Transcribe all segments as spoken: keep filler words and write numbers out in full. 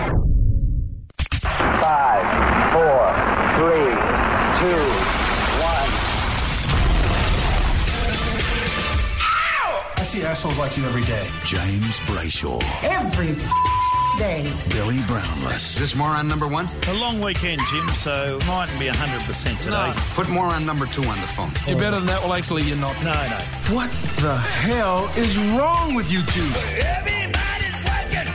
Five, four, three, two, one. I see assholes like you every day. James Brayshaw. Every day. Billy Brownless. Is this moron number one? A long weekend, Jim, so mightn't be one hundred percent today. No. Put moron number two on the phone. You're better than that. Well, actually, you're not. No, no. What the hell is wrong with you two? Everybody's working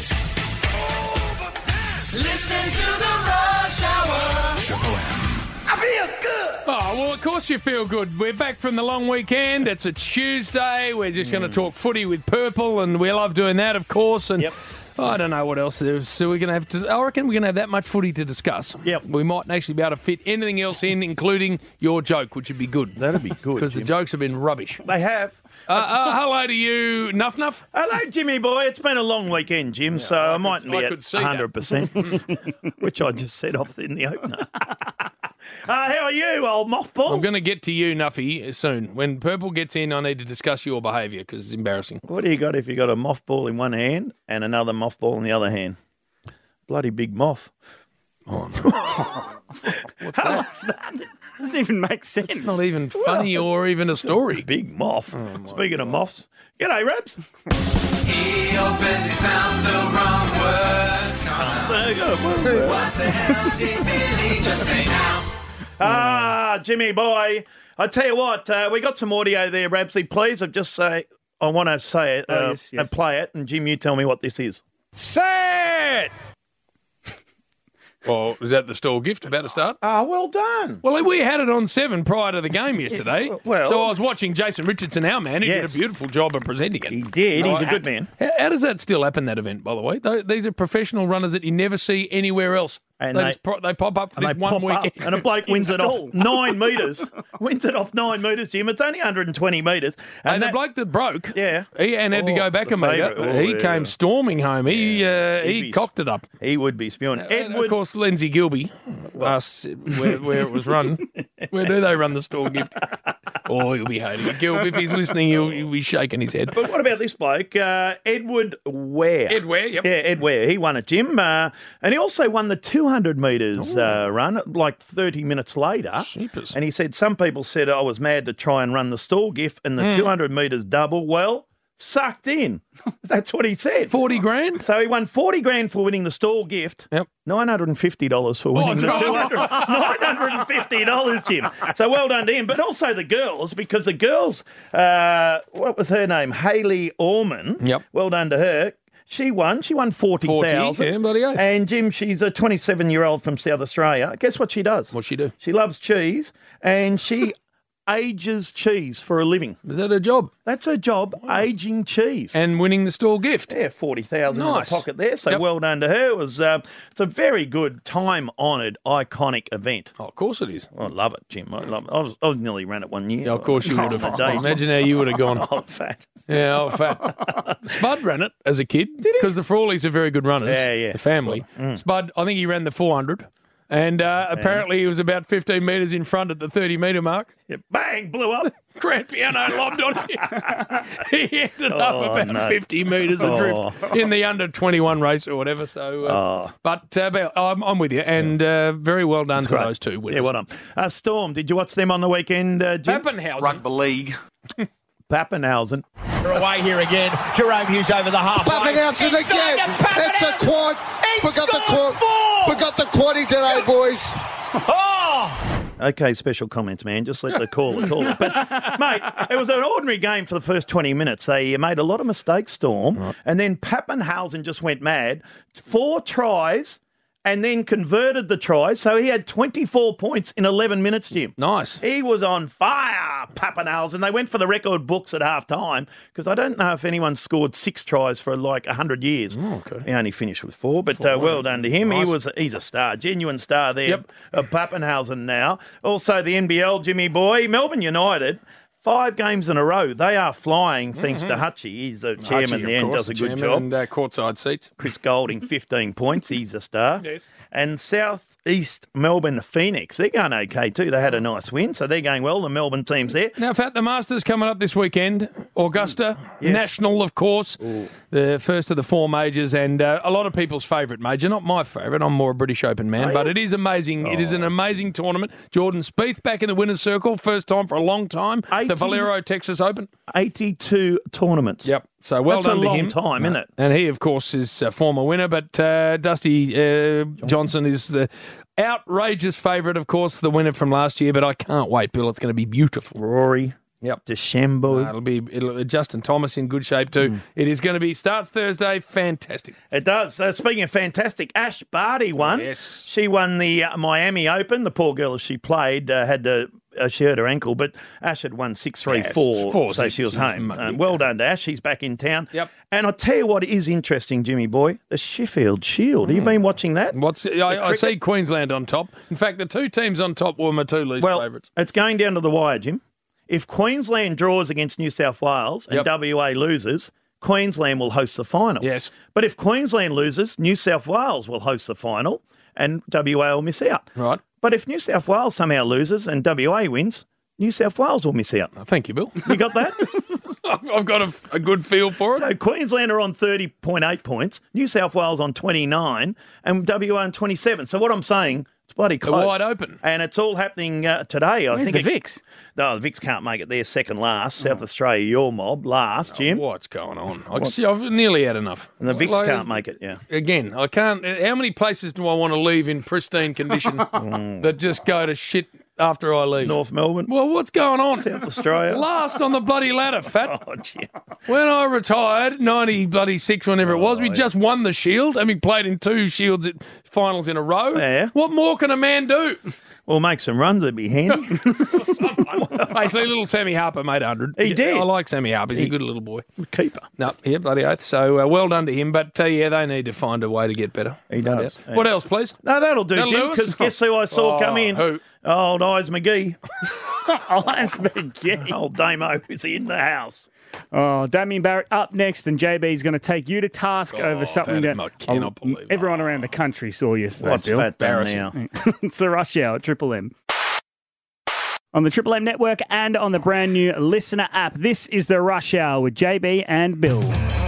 overtime. Listening to the Rush Hour. Triple M. I feel good. Oh, well, of course you feel good. We're back from the long weekend. It's a Tuesday. We're just going to talk footy with Purple, and we love doing that, of course. And Yep. I don't know what else there is. So we're going to have to. I reckon we're going to have that much footy to discuss. Yep. We might actually be able to fit anything else in, including your joke, which would be good. That'd be good, Because the Jim. jokes have been rubbish. They have. Uh, uh, hello to you, Nuff Nuff. Hello, Jimmy boy. It's been a long weekend, Jim, so I, I could- mightn't I be could at see that. one hundred percent, which I just said off in the opener. uh, how are you, old mothballs? I'm going to get to you, Nuffy, soon. When Purple gets in, I need to discuss your behaviour because it's embarrassing. What do you got if you got a mothball in one hand and another mothball in the other hand? Bloody big moth. Oh, no. What's that? What's that? Doesn't even make sense. It's not even funny or even a story. Big moth. Oh, Speaking of moths, g'day, Rabs. He opens his mouth, the wrong words come out. There you go. What the hell did Billy just say now? Ah, Jimmy boy. I tell you what, uh, we got some audio there, Rabsy. Please, I just say, I want to say it Oh, uh, yes, yes. and play it. And Jim, you tell me what this is. Set! Well, was that the stall gift about to start? Ah, well done. Well, we had it on seven prior to the game yesterday. well- so I was watching Jason Richardson, our man, who Yes. did a beautiful job of presenting it. He did. He's a How- good man. How, how does that still happen, that event, by the way? Th- These are professional runners that you never see anywhere else. And they, they- just pro- they pop up for And this they one pop up, weekend. and a bloke wins it Install. off nine metres. Wins it off nine metres, Jim. It's only one hundred twenty metres. And And the that, bloke that broke, Yeah. he and had to Oh, go back the a metre. favourite. Oh, he yeah. came storming home. He uh, He'd he be- cocked it up. he would be spewing. And Edward, of course, Lindsay Gilby asked where, where it was run. Where do they run the store gift? Oh, he'll be hating it. Gilby, if he's listening, he'll, he'll be shaking his head. but what about this bloke, uh, Edward Ware? Ed Ware, yep. Yeah, Ed Ware. He won it, Jim. Uh, and he also won the two hundred metres uh, run, like thirty minutes later. Sheepers. And he said, some people said I was mad to try and run the stall gift and the two hundred metres double. Well, sucked in. That's what he said. forty grand? So he won forty grand for winning the stall gift. Yep. nine hundred fifty dollars for winning Oh, the no. two hundred. nine hundred fifty dollars, Jim. So well done to him. But also the girls, because the girls, uh, what was her name? Hayley Orman. Yep. Well done to her. She won. She won forty thousand. forty, yeah, bloody oath. And Jim, she's a twenty-seven-year-old from South Australia. Guess what she does? What'd she do? She loves cheese, and she ages cheese for a living. Is that her job? That's her job, aging cheese. And winning the store gift. Yeah, forty thousand Nice. in the pocket there. So Yep. well done to her. It was uh, it's a very good, time-honoured, iconic event. Oh, of course it is. I love it, Jim. I love it. I, was, I was nearly ran it one year. Yeah, of course you would Oh, have. day. Imagine how you would have gone. Oh, fat. Yeah, oh, fat. Spud ran it as a kid because the Frawleys are very good runners. Yeah, yeah. The family. Spud, I think he ran the four hundred. And uh, apparently he was about fifteen metres in front at the thirty metre mark. Yeah, bang, blew up. Grand piano lobbed on him. He ended up Oh, about no. fifty metres adrift in the under twenty-one race or whatever. So, uh, Oh. But uh, Bill, I'm, I'm with you. And uh, very well done to Great. those two winners. Yeah, well done. Uh, Storm, did you watch them on the weekend, uh, Jim? Pappenhausen. Rugby league. Pappenhausen. We're away here again. Jerome Hughes over the half. Pappenhausen again. It's a quad. We got the quad. We got the quaddie today, boys. Oh! Okay, special comments, man. Just let the caller call it. But, mate, it was an ordinary game for the first twenty minutes. They made a lot of mistakes, Storm, right. And then Pappenhausen just went mad. Four tries and then converted the tries. So he had twenty-four points in eleven minutes, Jim. Nice. He was on fire, Pappenhausen. They went for the record books at half time because I don't know if anyone scored six tries for like one hundred years. Oh, okay. He only finished with four, but Four, uh, well done to him. nice. He was He's a star, genuine star there. Yep. Of Pappenhausen now. Also the N B L, Jimmy boy, Melbourne United. Five games in a row. They are flying thanks to Hutchie. He's the chairman Archie, of there and course, does a the good chairman job. And uh, courtside seats. Chris Golding, fifteen points. He's a star. Yes. And South East Melbourne Phoenix. They're going okay too. They had a nice win, so they're going well. The Melbourne team's there. Now, Fat, the Masters coming up this weekend. Augusta, Yes. National, of course, Ooh. the first of the four majors, and uh, a lot of people's favourite major. Not my favourite. I'm more a British Open man, Oh, but yeah? it is amazing. Oh. It is an amazing tournament. Jordan Spieth back in the winner's circle, first time for a long time. eighty The Valero Texas Open. eighty-two tournaments. Yep. So well That's done a to long him. time, isn't it? And he, of course, is a former winner, but uh, Dusty uh, Johnson is the outrageous favourite, of course, the winner from last year. But I can't wait, Bill. It's going to be beautiful. Rory. Yep. DeChambeau. Uh, it'll be it'll, Justin Thomas in good shape too. Mm. It is going to be starts Thursday. Fantastic. It does. Uh, speaking of fantastic, Ash Barty won. Yes. She won the uh, Miami Open. The poor girl, as she played, uh, had to. Uh, she hurt her ankle, but Ash had won six three four, yes, four, so six, she was home. Uh, well done to Ash. She's back in town. Yep. And I'll tell you what is interesting, Jimmy boy, the Sheffield Shield. Have you been watching that? What's I, I see Queensland on top. In fact, the two teams on top were my two least well, favourites. It's going down to the wire, Jim. If Queensland draws against New South Wales and Yep. W A loses, Queensland will host the final. Yes. But if Queensland loses, New South Wales will host the final and W A will miss out. Right. But if New South Wales somehow loses and W A wins, New South Wales will miss out. Oh, thank you, Bill. You got that? I've, I've got a, a good feel for it. So Queensland are on thirty point eight points, New South Wales on twenty-nine, and W A on twenty-seven. So what I'm saying, it's bloody They're close. wide open. And it's all happening uh, today. I Where's think the it- Vicks? No, the Vicks can't make it. They're second last. South Australia, your mob, last, Jim. What's going on? I see, I've nearly had enough. And the Vicks Like, can't make it, yeah. Again, I can't. How many places do I want to leave in pristine condition that just go to shit after I leave? North Melbourne. Well, what's going on? South Australia. Last on the bloody ladder, Fat. Oh, Jim. When I retired, ninety bloody six, whenever it was, we Oh, just won the Shield, having played in two Shields at finals in a row. Yeah. What more can a man do? Well, make some runs, it'd be handy. Actually, little Sammy Harper made one hundred. He did. I like Sammy Harper. He's a good little boy. Keeper. No, yeah, bloody oath. So uh, well done to him. But uh, yeah, they need to find a way to get better. He No does. doubt. Yeah. What else, please? No, that'll do, That'll Jim, do us? because guess who I saw Oh, come in? who? Old Eyes McGee. Oh, that's McGee. Old Damo is in the house. Oh, Damien Barrett up next, and J B's going to take you to task Oh, over something Fat, that I cannot oh, believe everyone around the country saw yesterday. What's Bill. Fat done Embarrassing. now? It's the Rush Hour at Triple M. On the Triple M network and on the brand new Listener app, this is the Rush Hour with J B and Bill.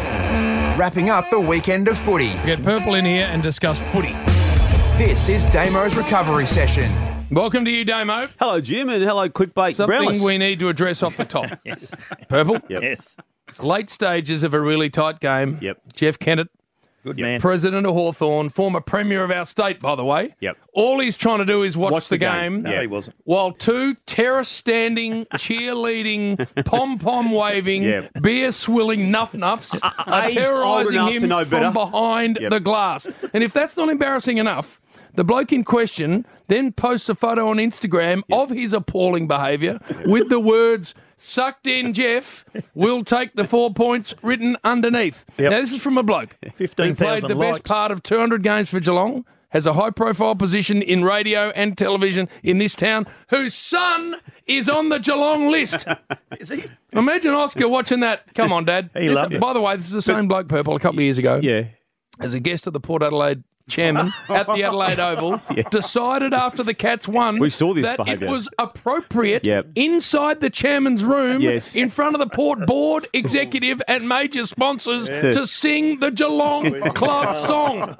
Wrapping up the weekend of footy. Get Purple in here and discuss footy. This is Damo's recovery session. Welcome to you, Damo. Hello, Jim, and hello, Clickbait Something Brownless. we need to address off the top. Yes. Purple. Yes. Late stages of a really tight game. Yep. Jeff Kennett, Good man. President of Hawthorn, former Premier of our state, by the way. Yep. All he's trying to do is watch, Watch the, the game. game. No, Yeah. he wasn't. While two terrace-standing, cheerleading, pom-pom waving, Yeah. beer-swilling nuff-nuffs are aged old terrorising enough him to know better. from behind Yep. the glass. And if that's not embarrassing enough, the bloke in question then posts a photo on Instagram of his appalling behaviour with the words, "Sucked in Jeff, will take the four points," written underneath. Yep. Now, this is from a bloke fifteen who played thousand the best likes. part of two hundred games for Geelong, has a high-profile position in radio and television in this town, whose son is on the Geelong list. Is he? Imagine Oscar watching that. Come on, Dad. He This- loved it. By the way, this is the same bloke, Purple, a couple of years ago. Yeah. As a guest of the Port Adelaide chairman at the Adelaide Oval, decided after the Cats won We saw this that behaviour. it was appropriate Yep. inside the chairman's room, Yes. in front of the Port board, executive and major sponsors, to sing the Geelong Club song.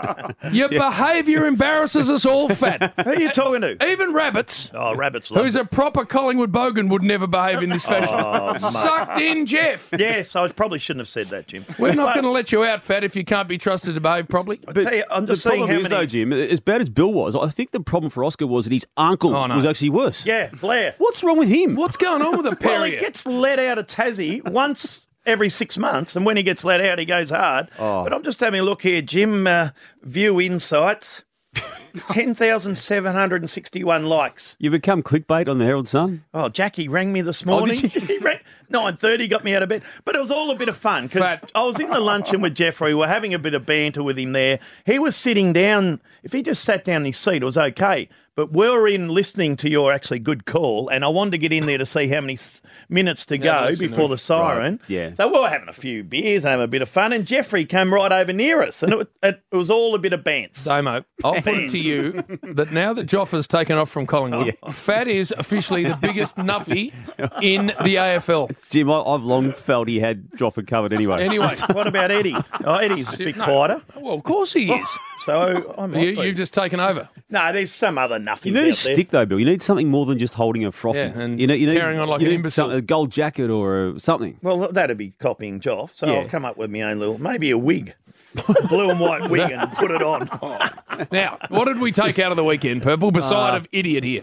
Your behaviour embarrasses us all, Fat. Who are you talking to? Even Rabbits, Oh, Rabbits love who's a proper Collingwood bogan, would never behave in this fashion. Oh, mate. Sucked in Jeff. Yes, I probably shouldn't have said that, Jim. We're not But going to let you out, Fat, if you can't be trusted to behave properly. I tell you, I'm The just seeing problem how is, many. though, Jim, as bad as Bill was, I think the problem for Oscar was that his uncle Oh, no. was actually worse. Yeah, Blair. What's wrong with him? What's going on with the Well, he period? gets let out of Tassie once every six months, and when he gets let out, he goes hard. Oh. But I'm just having a look here, Jim. Uh, View Insights, ten thousand seven hundred sixty-one likes. You become clickbait on the Herald Sun? Oh, Jackie rang me this morning. did she? He rang, nine thirty, got me out of bed. But it was all a bit of fun because Fat. I was in the luncheon with Jeffrey. We were having a bit of banter with him there. He was sitting down. If he just sat down in his seat, it was okay. But we were in listening to your actually good call, and I wanted to get in there to see how many s- minutes to Yeah, go listen, before the siren. right, yeah. So we were having a few beers and having a bit of fun, and Jeffrey came right over near us, and it, was- it, it was all a bit of bants. Damo, I'll put it to you that now that Joffa's taken off from Collingwood, Fat is officially the biggest nuffy in the A F L. Jim, I, I've long felt he had Joffa covered anyway. Anyway. What about Eddie? Oh, Eddie's a bit No. quieter. Well, of course he is. So I might You, be. you've just taken over. No, there's some other nuffies You need a out there. stick, though, Bill. You need something more than just holding a frothy. Yeah, and you know, you need, carrying on like you an need imbecile. some- a gold jacket or uh, something. Well, that'd be copying Joff. So Yeah. I'll come up with my own little, maybe a wig, a blue and white wig, and put it on. Now, what did we take out of the weekend, Purple, beside Uh, of idiot here?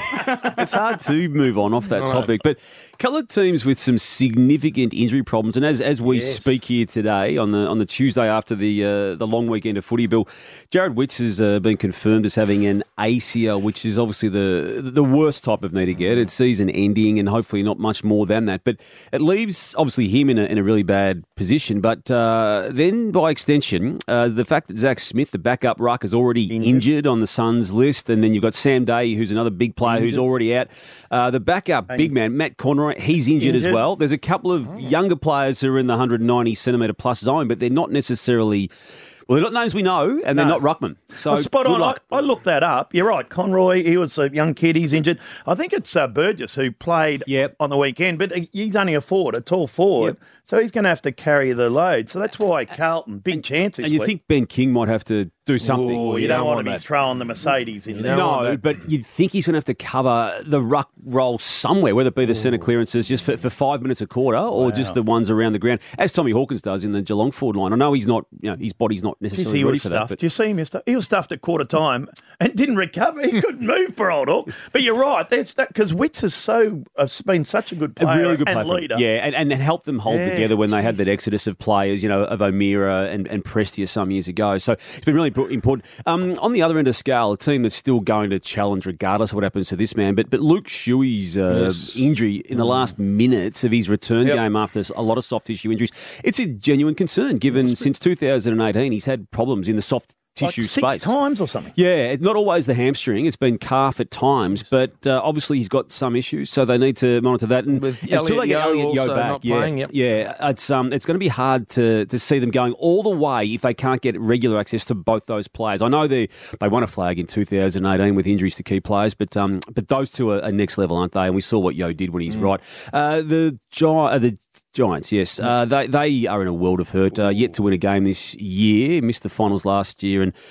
It's hard to move on off that topic, but a couple of teams with some significant injury problems, and as as we Yes. speak here today on the on the Tuesday after the uh, the long weekend of footy, Bill, Jared Witts has uh, been confirmed as having an A C L, which is obviously the the worst type of knee to get. It's season ending, and hopefully not much more than that. But it leaves obviously him in a in a really bad position. But uh, then by extension, uh, the fact that Zach Smith, the backup ruck, is already injured. injured on the Suns list, and then you've got Sam Day, who's another big player who's already out. Uh, the backup big man, Matt Conroy, he's injured, as Injured. well. There's a couple of younger players who are in the one hundred ninety centimetre plus zone, but they're not necessarily. Well, they're not names we know, and they're No. not ruckman. So Well, spot good on. I, luck. I looked that up. You're right. Conroy, he was a young kid. He's injured. I think it's uh, Burgess who played Yep. on the weekend, but he's only a forward, a tall forward. Yep. So he's going to have to carry the load. So that's why Carlton, big chance this And you week. think Ben King might have to do something. Ooh, you, don't, want to be throwing the Mercedes in there. No, but you'd think he's going to have to cover the ruck role somewhere, whether it be the centre clearances just for, for five minutes a quarter or just the ones around the ground, as Tommy Hawkins does in the Geelong forward line. I know he's not, you know, his body's not Did you necessarily see what ready he for that. stuffed? But Did you see him? He stuffed- He was stuffed at quarter time and didn't recover. He couldn't move, poor old Hawk. But you're right. That's that because Witts has so has been such a good a player really good and player, for him. leader. yeah, and, and it helped them hold Yeah, together when they had jeez. that exodus of players, you know, of O'Meara and, and Prestia some years ago. So it's been really impor- important. Um, on the other end of the scale, a team that's still going to challenge regardless of what happens to this man, but but Luke Shuey's uh, Yes. injury in the last minutes of his return Yep. game after a lot of soft tissue injuries, it's a genuine concern given since two thousand eighteen he's had problems in the soft Like tissue six space. times or something. Yeah, it's not always the hamstring. It's been calf at times, but uh, obviously he's got some issues, so they need to monitor that. And With until Elliot they get Yeo Elliot Yeo also back, not yeah, playing, yep. yeah, it's um, it's going to be hard to to see them going all the way if they can't get regular access to both those players. I know they they won a flag in two thousand eighteen with injuries to key players, but um, but those two are, are next level, aren't they? And we saw what Yeo did when he's Mm. right. Uh, the Gi- uh, the Giants, yes, uh, they they are in a world of hurt. Uh, yet to win a game this year, missed the finals last year, and.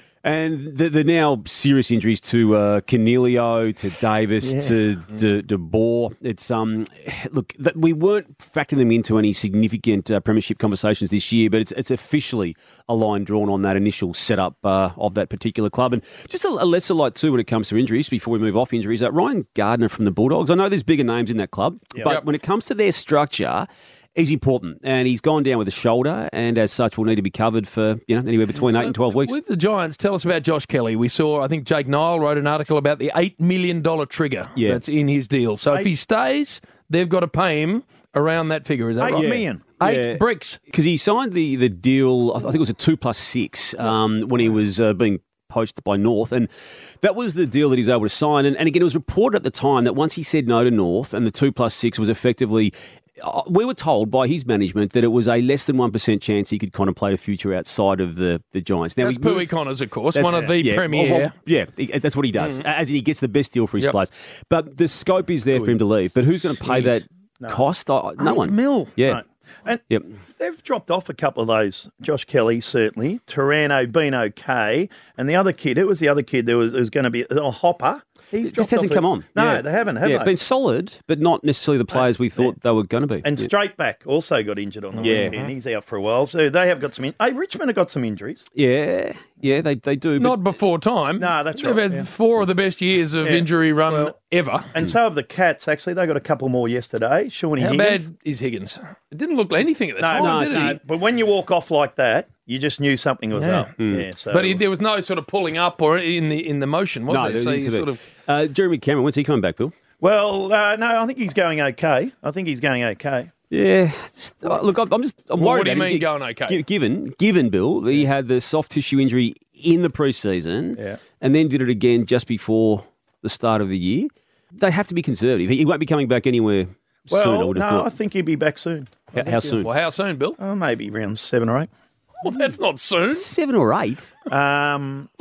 And the, the now serious injuries to uh, Cornelio, to Davis, Yeah. to De, De Boer. It's um, look, that we weren't factoring them into any significant uh, premiership conversations this year, but it's it's officially a line drawn on that initial setup uh, of that particular club. And just a, a lesser light too when it comes to injuries. Before we move off injuries, uh, Ryan Gardner from the Bulldogs. I know there's bigger names in that club, Yep. but Yep. when it comes to their structure. He's important, and he's gone down with a shoulder, and as such, will need to be covered for you know anywhere between eight and twelve weeks. With the Giants, tell us about Josh Kelly. We saw, I think Jake Nile wrote an article about the eight million dollars trigger Yeah. that's in his deal. So if he stays, they've got to pay him around that figure. Is that Eight right? million. Eight Yeah. bricks. Because he signed the, the deal, I think it was a two plus six um, when he was uh, being poached by North, and that was the deal that he was able to sign. And, and again, it was reported at the time that once he said no to North, and the two plus six was effectively. Uh, we were told by his management that it was a less than one percent chance he could contemplate a future outside of the, the Giants. Now, That's he's moved- Pui Connors, of course, That's- one of the yeah, premier. well, well, yeah, he- that's what he does. As in, he gets the best deal for his Yep. players. But the scope is there for him to leave. But who's going to pay that cost? Uh, no Eight one. mil. Yeah. No. And Yep. they've dropped off a couple of those. Josh Kelly, certainly. Tarano been okay. And the other kid, who was the other kid that was, was going to be a Hopper? He's It just hasn't dropped come off on. it. No, Yeah. they haven't, have yeah, they? been solid, but not necessarily the players we thought they were going to be. And Yeah. straight back also got injured on the Yeah. weekend. He's out for a while. So they have got some... In- hey, Richmond have got some injuries. Yeah, yeah, they, they do. But Not before time. No, that's They've right, had yeah. four of the best years of Yeah. injury run Well, ever. And so have the Cats, actually. They got a couple more yesterday. Shawnee How Higgins. bad is Higgins? It didn't look like anything at the No, time, no, did no. it? But when you walk off like that, you just knew something was Yeah. up. Yeah, so But he, there was no sort of pulling up or in the in the motion, was no, there? there So needs you to be. sort of uh, Jeremy Cameron, when's he coming back, Bill? Well, uh, no, I think he's going okay. I think he's going okay. Yeah, just, uh, look, I'm I'm just I'm Well, worried. what do you about him. mean Gi- going okay? gi- Given, given Bill, that he had the soft tissue injury in the preseason, Yeah. and then did it again just before the start of the year. They have to be conservative. He won't be coming back anywhere Well, soon. I would no, have I thought. think he'll be back soon. How, how soon? well, how soon, Bill? Oh, maybe around seven or eight. Well, that's not soon. Seven or eight. Um,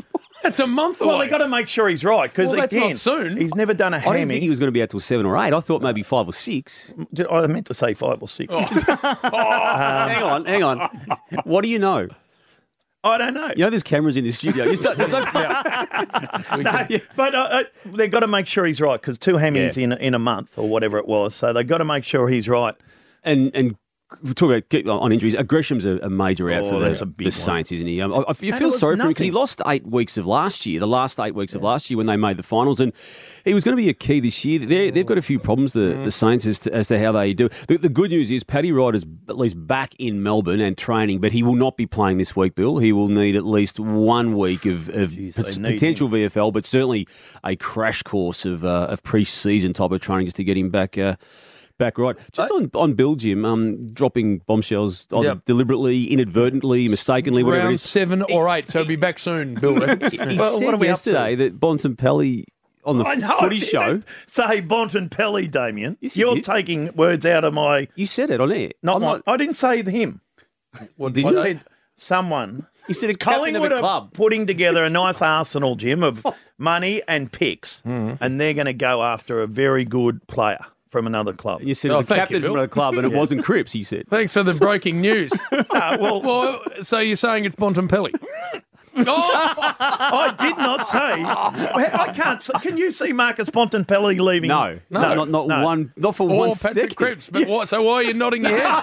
That's a month away. Well, they got to make sure he's right because Well, that's again, not soon. he's never done a I didn't hammy. think he was going to be out till seven or eight. I thought maybe five or six. Did- I meant to say five or six. hang on, hang on. What do you know? I don't know. You know, there's cameras in this studio. There's no, there's no, No, but uh, uh, they've got to make sure he's right because two hammies Yeah. in in a month or whatever it was. So they've got to make sure he's right. and and we talk about get on injuries. Uh, Gresham's a, a major out Oh, for that's the, a big the Saints, isn't he? Um, I, I, you And feel it was sorry for him because he nothing. lost eight weeks of last year, the last eight weeks of last year when they made the finals, and he was going to be a key this year. They're, they've got a few problems, the, Mm. the Saints, as to, as to how they do. The, the good news is Paddy Ryder's at least back in Melbourne and training, but he will not be playing this week, Bill. He will need at least one week of, of Jeez, pot- they need potential V F L, but certainly a crash course of, uh, of pre-season type of training just to get him back. Uh, Back right. Just on, on Bill, Jim, um, dropping bombshells either Yep. deliberately, inadvertently, mistakenly, whatever it Round is. seven or eight, so he'll be back soon, Bill. He Well, said what are we up yesterday that Bontempelli on the I know. footy I show. didn't Say Bontempelli, Damien. Yes, you You're did. taking words out of my. You said it on air. Not I'm my. not- I didn't say him. What Did I you? said someone. He said a captain of Collingwood a are club. putting together a nice arsenal, Jim, of money and picks, and they're going to go after a very good player from another club. You said Oh, it was a thank captain you, from Bill. a club and it wasn't Cripps, he said. Thanks for the breaking news. Uh, well, Well, so you're saying it's Bontempelli? Oh, I did not say. I can't. See, can you see Marcus Bontempelli leaving? No, No. no, not, not No. one, not for or one Patrick second. Cripps. But what, so why are you nodding your head?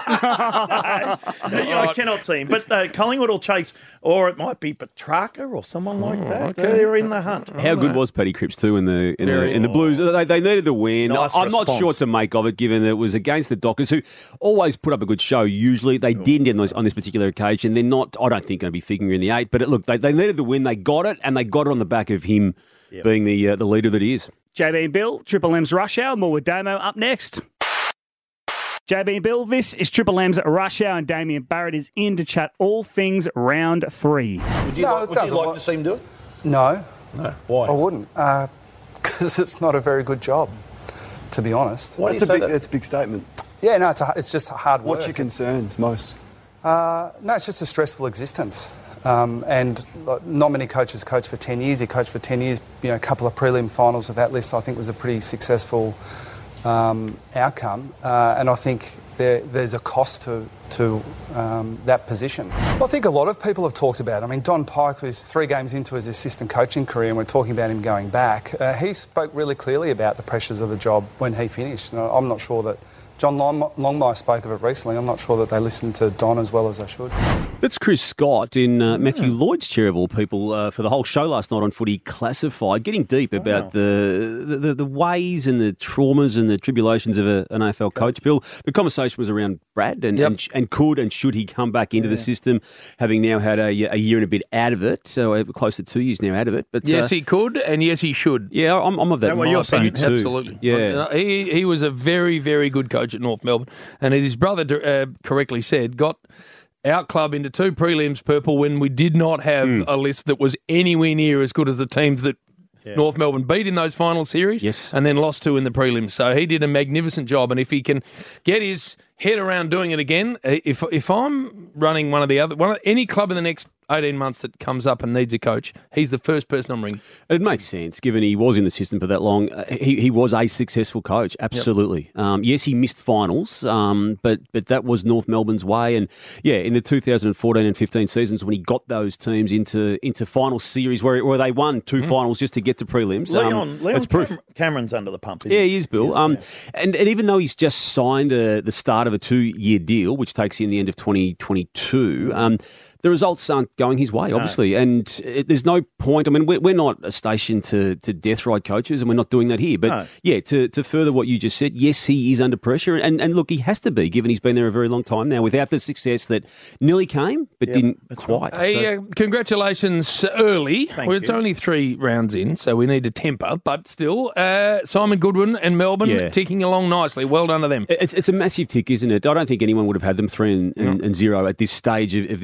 I cannot see him. But uh, Collingwood will chase, or it might be Petrarca or someone like that. okay. They're in the hunt. How good was Paddy Cripps too in the in, the, Very- in the Blues? They, they needed the win. Nice I'm not response. sure what to make of it, given that it was against the Dockers, who always put up a good show. Usually, they didn't on this, on this particular occasion. They're not. I don't think going to be figuring in the eight. But it, look, they, they needed the win. They got it, and they got it on the back of him being the uh, the leader that he is. J B and Bill, Triple M's Rush Hour. More with Damo up next. J B and Bill, this is Triple M's Rush Hour, and Damien Barrett is in to chat all things round three. Would you, No, like, it would you doesn't like work. to see him do it? No, No. Why? I wouldn't. Because it's not a very good job, to be honest. Why do you That's a say big, that? it's a big statement. Yeah, no, it's, a, it's just hard work. What's your concerns most? Uh, no, it's just a stressful existence. Um, and like, not many coaches coach for ten years. He coached for ten years, you know, a couple of prelim finals with that list, I think was a pretty successful um, outcome. Uh, and I think there, there's a cost to, to um, that position. Well, I think a lot of people have talked about it. I mean, Don Pike was three games into his assistant coaching career and we're talking about him going back. Uh, he spoke really clearly about the pressures of the job when he finished. And I'm not sure that John Long- Longmire spoke of it recently. I'm not sure that they listened to Don as well as they should. That's Chris Scott in uh, Matthew Lloyd's chair of all people uh, for the whole show last night on Footy Classified, getting deep about the, the the ways and the traumas and the tribulations of a, an A F L coach. Bill, the conversation was around Brad and Yep. and, sh- and could and should he come back into the system, having now had a, a year and a bit out of it, so uh, close to two years now out of it. But Yes, uh, he could, and yes, he should. yeah, I'm, I'm of that. Is that what you're mind. You saying? too. Absolutely. Yeah. Uh, He, he was a very, very good coach at North Melbourne. And as his brother uh, correctly said, got our club into two prelims purple when we did not have Hmm. a list that was anywhere near as good as the teams that North Melbourne beat in those final series Yes. and then lost to in the prelims. So he did a magnificent job. And if he can get his head around doing it again, uh, if if I'm running one of the other, one of, any club in the next eighteen months that comes up and needs a coach, he's the first person I'm ringing. It makes sense, given he was in the system for that long. Uh, he, he was a successful coach, absolutely. Um, yes, he missed finals, um, but but that was North Melbourne's way. And yeah, in the two thousand fourteen and fifteen seasons, when he got those teams into into final series where where they won two finals just to get to prelims, um, Leon, Leon that's proof. Cam- Cameron's under the pump. Isn't Yeah, he? he is, Bill. Um, and, and even though he's just signed uh, the start of a two-year deal, which takes in the end of twenty twenty-two, um, the results aren't going his way, obviously. And it, there's no point. I mean, we're, we're not a station to, to death ride coaches, and we're not doing that here. But, No. yeah, to, to further what you just said, yes, he is under pressure. And, and look, he has to be, given he's been there a very long time now, without the success that nearly came, but didn't quite. Hey, So- uh, congratulations early. Thank well, it's you. only three rounds in, so we need to temper. But still, uh, Simon Goodwin and Melbourne Yeah. ticking along nicely. Well done to them. It's it's a massive tick, isn't it? I don't think anyone would have had them three and, and, and zero at this stage of, of this season.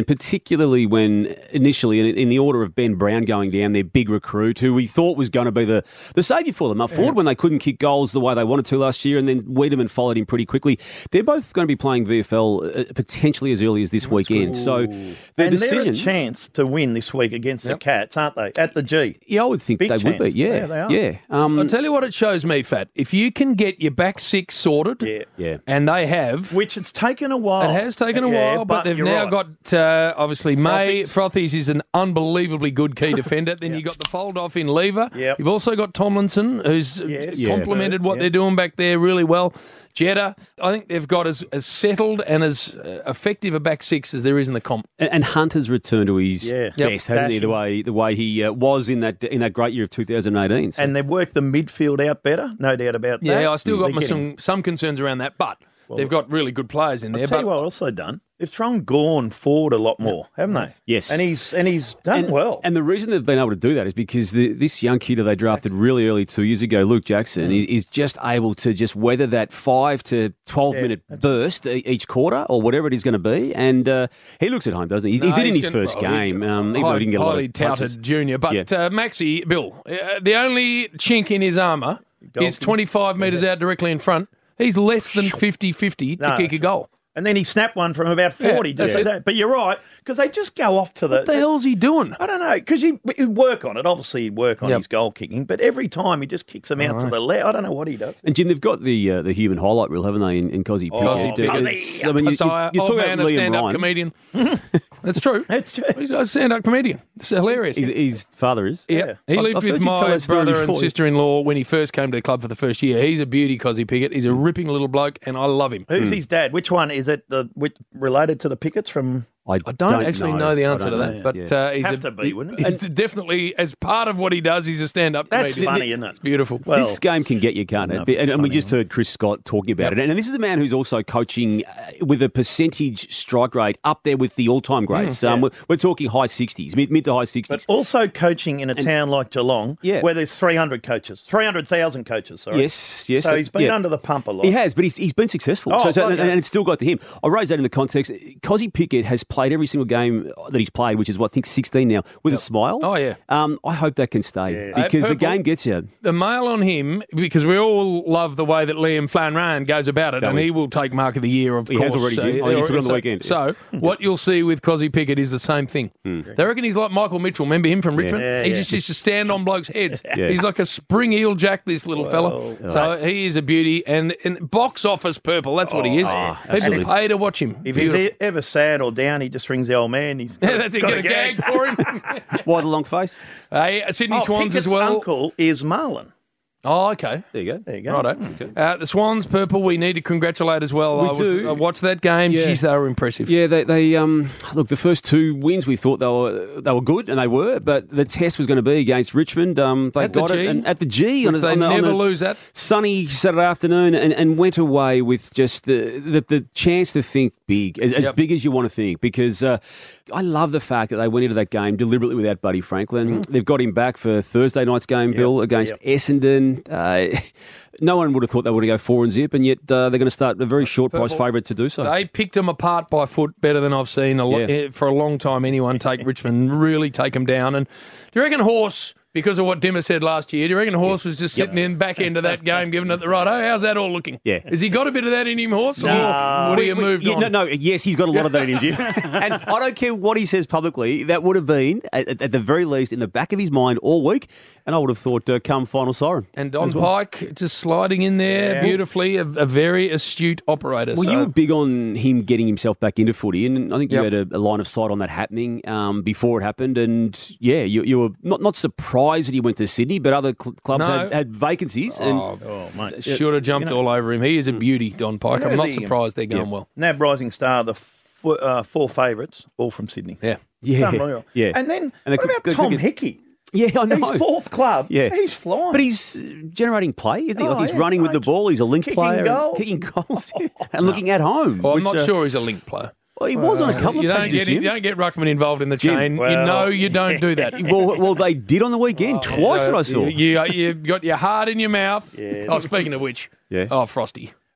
particularly when initially, in, in the order of Ben Brown going down, their big recruit, who we thought was going to be the, the saviour for them up forward when they couldn't kick goals the way they wanted to last year, and then Wiedemann followed him pretty quickly. They're both going to be playing V F L uh, potentially as early as this weekend. So the and decision... they're a chance to win this week against Yep. the Cats, aren't they? At the G. Yeah, I would think Big they would chance. be. Yeah, Yeah, they are. yeah. Um, I'll tell you what it shows me, Fat. If you can get your back six sorted, Yeah. yeah. and they have, Which it's taken a while. it has taken a Yeah, while, but, they've you're now right. got uh, obviously May. Frothies. Frothies is an unbelievably good key defender. Then you got the fold off in Lever. Yep. You've also got Tomlinson, who's Yes. complemented Yeah. what Yeah. they're doing back there really well. Jetta, I think they've got as, as settled and as uh, effective a back six as there is in the comp. And, and Hunter's returned to his Yeah. best, Yep. hasn't he? The way the way he uh, was in that in that great year of two thousand eighteen. So. And they've worked the midfield out better, no doubt about that. Yeah, I still got They're my, getting- some some concerns around that, but they've got really good players in there. I'll tell But you what also done. They've thrown Gorn forward a lot more, haven't they? Yes. And he's and he's done and, well. And the reason they've been able to do that is because the, this young kid that they drafted really early two years ago, Luke Jackson, is, is just able to just weather that five to twelve Yeah, minute burst e- each quarter or whatever it is going to be. And uh, he looks at home, doesn't he? He, No, he did in he's his gonna- first well, he- game, um, even though he didn't get a lot highly of touches. touted junior. But Yeah. uh, Maxi, Bill, uh, the only chink in his armour is twenty-five metres out directly in front. He's less than fifty-fifty to No. kick a goal. And then he snapped one from about forty. Yeah, just that's like it. that. But you're right, because they just go off to the. What the hell's he doing? I don't know, because you he'd work on it. Obviously, he'd work on Yep. his goal kicking, but every time he just kicks them out to the left. I don't know what he does. And Jim, they've got the uh, the human highlight reel, haven't they, in, in Cozzy Oh, Pickett? Cozzy Pickett. It's- I mean, you, you, Messiah, you old talk about man, a Liam stand-up Ryan. comedian. That's true. That's true. He's a stand-up comedian. It's hilarious. His, his father is. Yeah, he I- lived I've heard with you tell my that story brother and before. sister-in-law when he first came to the club for the first year. He's a beauty, Cozzy Pickett. He's a ripping little bloke, and I love him. Who's his dad? Which one is it? The which, related to the Pickets from? I, I don't, actually know, the I answer to don't that, know. but Yeah. uh, he's Have a, to be, wouldn't it? It's definitely as part of what he does. He's a stand-up. That's comedian. funny, isn't it? It's beautiful. Well, This game can get you, can't No, it? it's And, and we funny, just heard Chris Scott talking about Yep. it. And this is a man who's also coaching uh, with a percentage strike rate up there with the all-time greats. um, yeah. we're, we're talking high sixties, mid, mid to high sixties. but also coaching in a town like Geelong, Yeah. where there's three hundred coaches, three hundred thousand coaches. Sorry. Yes, yes. So he's been yeah. under the pump a lot. He has, but he's, he's been successful. Oh, so, so- bloody and, hell. and it's still got to him. I raise that in the context. Cozzy Pickett has played every single game that he's played, which is, what, I think, sixteen now, with a smile. Oh, yeah. Um, I hope that can stay Yeah. because Uh, the Purple- game gets you. The mail on him, because we all love the way that Liam Flanran goes about it, Don't and we? he will take Mark of the Year, of He course. has already, Jim. I think he took it on the so, weekend. So, what you'll see with Cozzy Pickett is the same thing. They reckon he's like Michael Mitchell. Remember him from Richmond? Yeah, he yeah. just used to stand on blokes' heads. Yeah. He's like a spring eel jack, this little fella. So, he is a beauty. And, and box office purple, that's what he is. Oh, People absolutely. pay to watch him. If Beautiful. he's e- ever sad or down, he just rings the old man. He's Yeah, that's it. got Get a gag for him. Why the long face? Hey, Sydney Oh, Swans Pickett's as well. uncle is Marlon. Oh, okay. There you go. There you go. Righto. Uh, the Swans, purple, we need to congratulate as well. We I was, do. I watched that game. Yeah. Jeez, they were impressive. Yeah, they, they um look, the first two wins we thought they were they were good, and they were, but the test was going to be against Richmond. Um, they At the got G. it and at the G Which on, a- they on, the- on never the lose that. sunny Saturday afternoon, and, and went away with just the the, the chance to think big, as, as Yep. big as you want to think. Because uh, I love the fact that they went into that game deliberately without Buddy Franklin. Mm. They've got him back for Thursday night's game, Bill, against Essendon. Uh, no one would have thought they would go four and zip, and yet uh, they're going to start a very short price Purple. favourite to do so. They picked them apart by foot better than I've seen a lo- Yeah. eh, for a long time. Anyone take Richmond, really take them down. And do you reckon Horse, because of what Dimmer said last year, do you reckon Horse was just sitting in back end of that game, giving it the right? Oh, how's that all looking? Yeah. Has he got a bit of that in him, Horse? Or No. would he have We- we- moved yeah, on? No, no, yes, he's got a lot of that in him, Jim. And I don't care what he says publicly, that would have been, at, at the very least, in the back of his mind all week, and I would have thought, uh, come final siren. And Don as well. Pike just sliding in there Yeah. beautifully, a, a very astute operator. Well, so. you were big on him getting himself back into footy, and I think you Yep. had a, a line of sight on that happening um, before it happened. And yeah, you, you were not, not surprised that he went to Sydney, but other cl- clubs No. had, had vacancies. And Oh, Oh, mate. should have jumped You know- all over him. He is a beauty, Don Pike. You know I'm not the, um, surprised they're going yeah. well. Nab Rising Star, the f- uh, four favourites, all from Sydney. Yeah. yeah, It's unreal. yeah. And then, And they what could- about they Tom could get- Hickey? yeah, I know. His fourth club. Yeah. He's flying. But he's uh, generating play, isn't he? Oh, Like he's yeah, running with the mate. ball. He's a link Kicking player, and goals. kicking goals, yeah. and looking at home. Well, I'm which, not uh, sure he's a link player. Well, he was on a couple You of don't, pages, get, you Jim. don't get Ruckman involved in the Jim, chain. you well- know you don't do that. well, well, they did on the weekend twice that I saw. You, you, you got your heart in your mouth. Yeah. Oh, speaking of which, Yeah. oh, Frosty.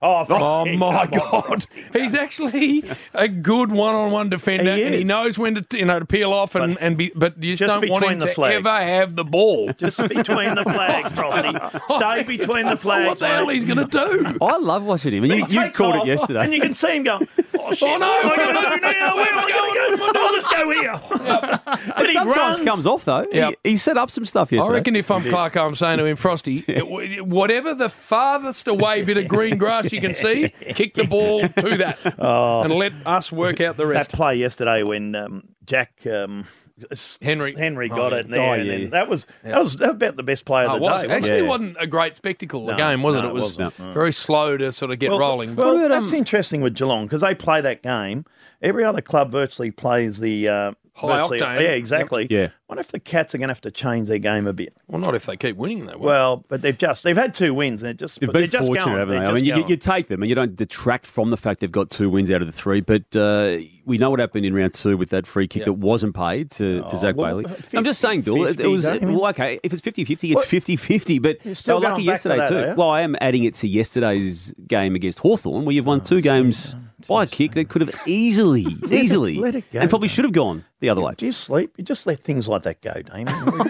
Oh, Frosty, oh my come on, God! He's actually a good one-on-one defender, He and he is. knows when to you know to peel off and, and be. But you just, just don't want between him the to flags. ever have the ball. Just between the flags, Frosty. Stay between the flags. What the hell mate. he's going to do? I love watching him. And you, He you takes called off, it yesterday. and you can see him going, oh, shit, Oh, no. what am I going to do now? Where am I going to go? Oh, let's go here. And But he sometimes runs. comes off, though. Yep. He, he set up some stuff I yesterday. reckon if I'm Clark, I'm saying to him, Frosty, whatever the farthest away bit of green grass you can see, kick the ball to that Oh. and let us work out the That rest. play yesterday when um, Jack um, Henry. Henry Oh, got yeah. it there, Oh, and yeah. then that was Yeah. that was that was about the best play of Oh, the it was. day. wasn't Actually, it? it wasn't a great spectacle, the No, game, was it? no, It it was wasn't. very slow to sort of get well, rolling. But Well, What about, that's um, interesting with Geelong because they play that game. Every other club virtually plays the uh, High virtually- octane. Yeah, exactly. Yeah. I wonder if the Cats are going to have to change their game a bit. well, not if they keep winning, they will. Well, but they've just they've had two wins and they're just They've they're been just fortunate, going. haven't they? They're I mean, just you, going. you take them and you don't detract from the fact they've got two wins out of the three, but uh, we know what happened in round two with that free kick Yep. that wasn't paid to, to Zach well, Bailey. fifty, I'm just saying, Bill, it, it was, don't you? well, okay, if it's fifty-fifty, it's What? fifty-fifty, but You're they still were lucky going back to yesterday that, too. are you? Well, I am adding it to yesterday's game against Hawthorn, where you've won two games by a kick that could have easily, easily, let it go, and probably mate. should have gone the other way. Do you sleep? You just let things like that go, Damien.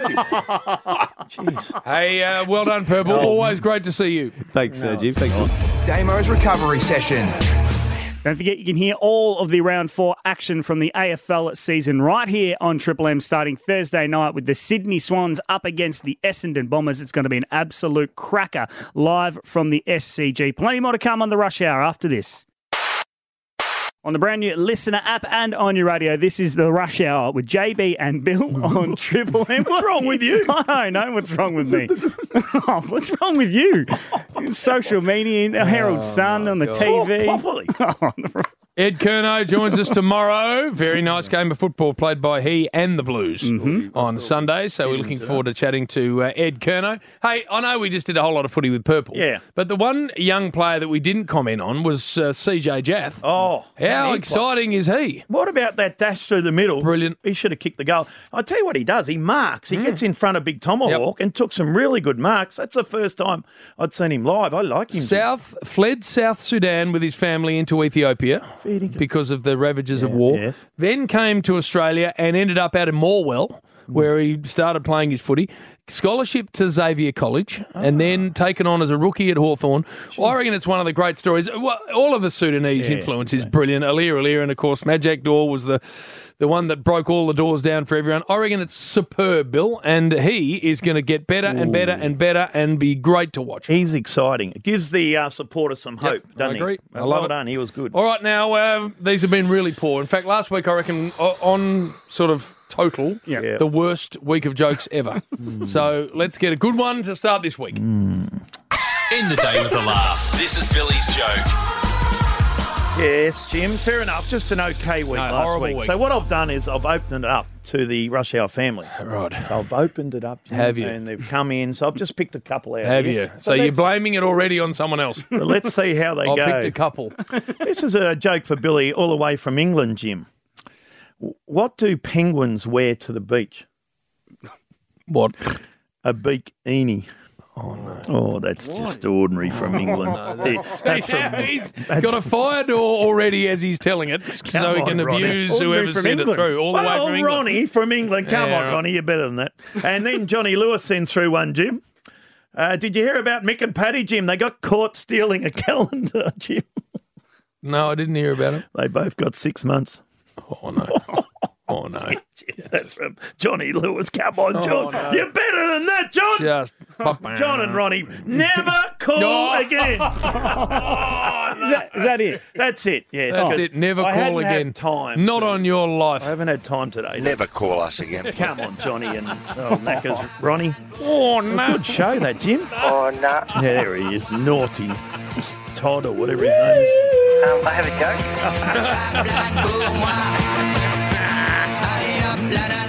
Jeez. hey, uh, well done, Purple. Always great to see you. Thanks, uh, Jim. Thanks. Damo's recovery session. Don't forget, you can hear all of the round four action from the A F L season right here on Triple M starting Thursday night with the Sydney Swans up against the Essendon Bombers. It's going to be an absolute cracker live from the S C G. Plenty more to come on the Rush Hour after this. On the brand new Listener app and on your radio, this is the Rush Hour with J B and Bill on Triple M. What's wrong with you? I don't know what's wrong with me. Oh, what's wrong with you? Social media, the Herald Sun on the God. T V. Talk properly. Ed Curnow joins us tomorrow. Very nice game of football played by he and the Blues on Sunday. So we're looking forward to chatting to uh, Ed Curnow. Hey, I know we just did a whole lot of footy with Purple. Yeah. But the one young player that we didn't comment on was uh, C J Jath. Oh, How he exciting is he? What about that dash through the middle? Brilliant. He should have kicked the goal. I'll tell you what he does. He marks. He gets in front of Big Tomahawk and took some really good marks. That's the first time I'd seen him live. I like him. South fled South Sudan with his family into Ethiopia because of the ravages of war. yes. Then came to Australia and ended up out in Morwell, where he started playing his footy. Scholarship to Xavier College, and then taken on as a rookie at Hawthorn. Well, I reckon it's one of the great stories. Well, all of the Sudanese Yeah, influence is brilliant. Alir Alir, and of course, Majak Dor was the the one that broke all the doors down for everyone. I reckon it's superb, Bill, and he is going to get better and better and better and be great to watch. He's exciting. It gives the uh, supporters some hope, I doesn't agree. he? I well love it. done. He was good. All right, now, uh, these have been really poor. In fact, last week, I reckon, o- on sort of total, Yeah. the worst week of jokes ever. So let's get a good one to start this week. End the day with a laugh. This is Billy's joke. Yes, Jim. Fair enough. Just an okay week No, last horrible week. week. So what I've done is I've opened it up to the Rush Hour family. Right. So I've opened it up. Jim, Have you? And they've come in. So I've just picked a couple out. Have here. you? So, you're blaming it already on someone else. So let's see how they I go. picked a couple. This is a joke for Billy, all the way from England, Jim. W- What do penguins wear to the beach? What? A beak-eenie. Oh, no. Oh, that's just ordinary from England. It- that's Yeah, from- he's that's got a fire door already as he's telling it, so he Come can on, Ronnie. abuse Ordinary whoever's from sent it England. through, all the well, way from England. Ronnie from England. Come Yeah, on, right. Ronnie, you're better than that. And then Johnny Lewis sends through one, Jim. Uh, did you hear about Mick and Paddy, Jim? They got caught stealing a calendar, Jim. No, I didn't hear about it. They both got six months. Oh, no. Oh, no. That's from Johnny Lewis. Come on, Oh, John. no. You're better than that, John. Just. John and Ronnie, never call No. again. Is that, is that it? That's it. Yes, That's because it. Never I call hadn't had again. time. Not to- on your life. I haven't had time today. Never call us again. Come on, Johnny and oh, Knackers, Ronnie. Oh, no. Good show, that, Jim. Oh, no. Yeah, there he is. Naughty. Todd or whatever his name is. Um, I have a joke.